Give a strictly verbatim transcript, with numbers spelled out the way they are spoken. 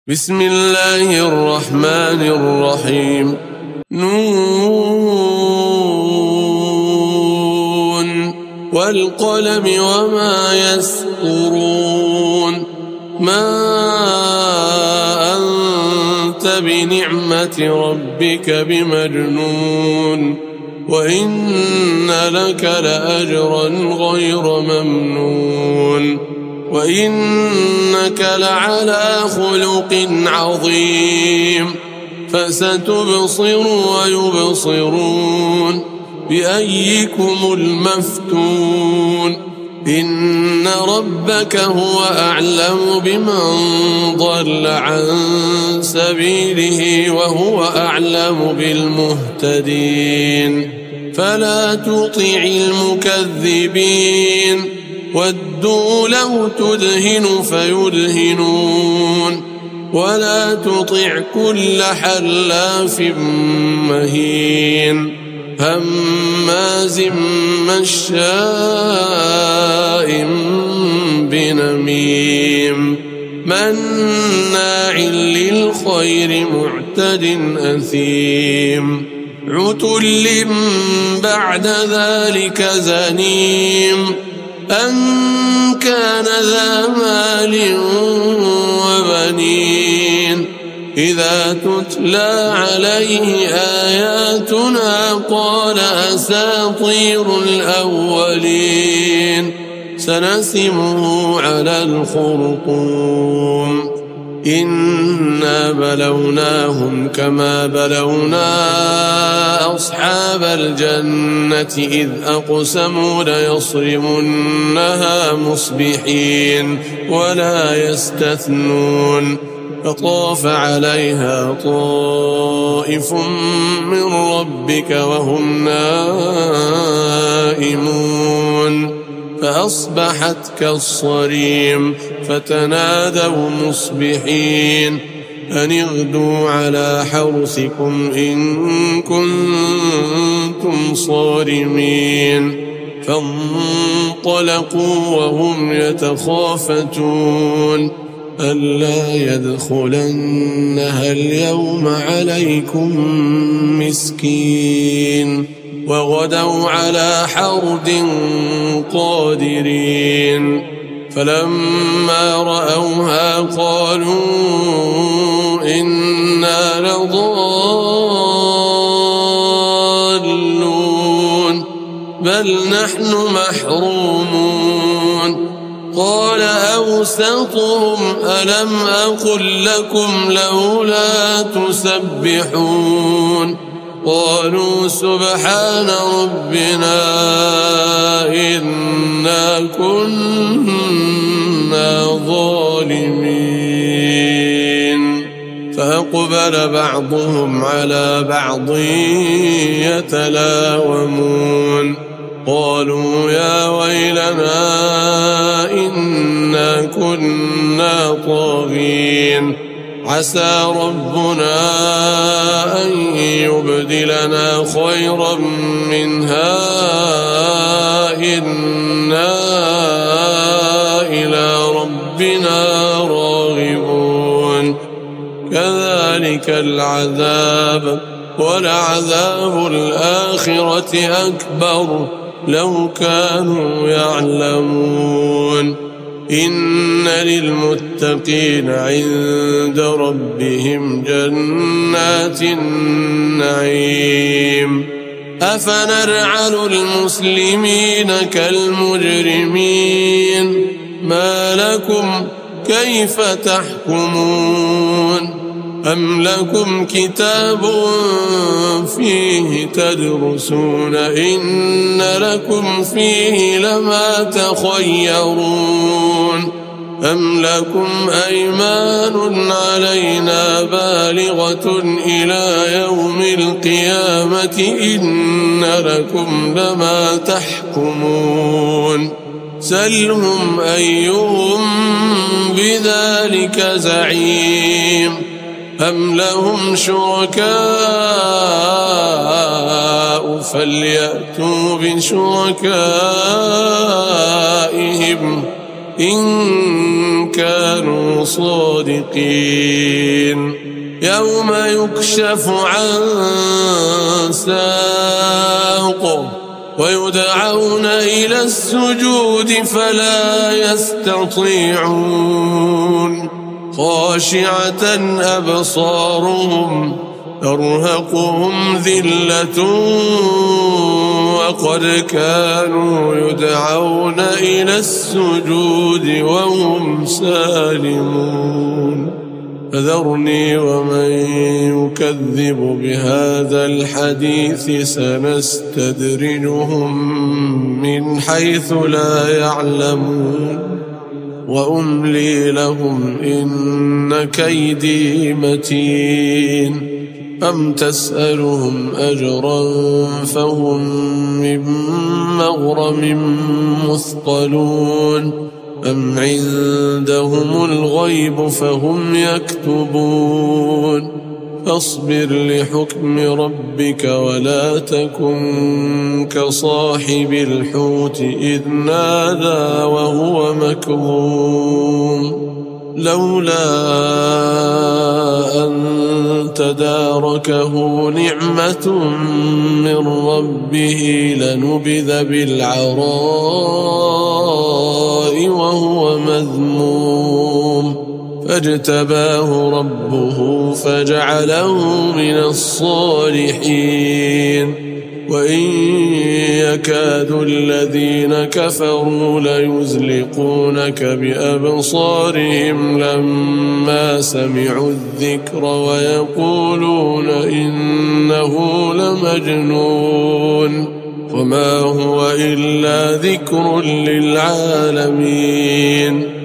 بسم الله الرحمن الرحيم. نون والقلم وما يسطرون ما أنت بنعمة ربك بمجنون وإن لك لأجرا غير ممنون وإنك لعلى خلق عظيم فستبصر ويبصرون بأيكم المفتون إن ربك هو أعلم بمن ضل عن سبيله وهو أعلم بالمهتدين فلا تطع المكذبين ودوا لو تدهن فيدهنون ولا تطع كل حلاف مهين هماز مشاء بنميم مناع للخير معتد أثيم عتل بعد ذلك زنيم أن كان ذا مال وبنين إذا تتلى عليه آياتنا قال أساطير الأولين سنسمه على الخرطوم إنا بلوناهم كما بلونا أصحاب الجنة إذ أقسموا ليصرمنها مصبحين ولا يستثنون فطاف عليها طائف من ربك وهم نائمون فأصبحت كالصريم فتنادوا مصبحين أن اغدوا على حرثكم إن كنتم صارمين فانطلقوا وهم يتخافتون ألا يدخلنها اليوم عليكم مسكين وغدوا على حرد قادرين فلما رأوها قالوا إنا لضالون بل نحن محرومون قال أوسطهم ألم أقل لكم لولا تسبحون قالوا سبحان ربنا إنا كنا ظالمين فأقبل بعضهم على بعض يتلاومون قالوا يا ويلنا إنا كنا طاغين عسى ربنا أن يبدلنا خيرا منها إنا إلى ربنا راغبون كذلك العذاب ولعذاب الآخرة أكبر لو كانوا يعلمون إن للمتقين عند ربهم جنات النعيم أفنجعل المسلمين كالمجرمين ما لكم كيف تحكمون أم لكم كتاب فيه تدرسون إن لكم فيه لما تخيرون أم لكم أيمان علينا بالغة إلى يوم القيامة إن لكم لما تحكمون سلهم أيهم بذلك زعيم أم لهم شركاء فليأتوا بشركائهم إن كانوا صادقين يوم يكشف عن ساق ويدعون إلى السجود فلا يستطيعون خاشعة أبصارهم ترهقهم ذلة وقد كانوا يدعون إلى السجود وهم سالمون فذرني ومن يكذب بهذا الحديث سنستدرجهم من حيث لا يعلمون وأملي لهم إن كيدي متين أم تسألهم أجرا فهم من مغرم مثقلون أم عندهم الغيب فهم يكتبون فاصبر لحكم ربك ولا تكن كصاحب الحوت إذ نادى وهو مكظوم لولا أن تداركه نعمة من ربه لنبذ بالعراء وهو مذموم فاجتباه ربه فجعله من الصالحين وإن يكاد الذين كفروا ليزلقونك بأبصارهم لما سمعوا الذكر ويقولون إنه لمجنون وما هو إلا ذكر للعالمين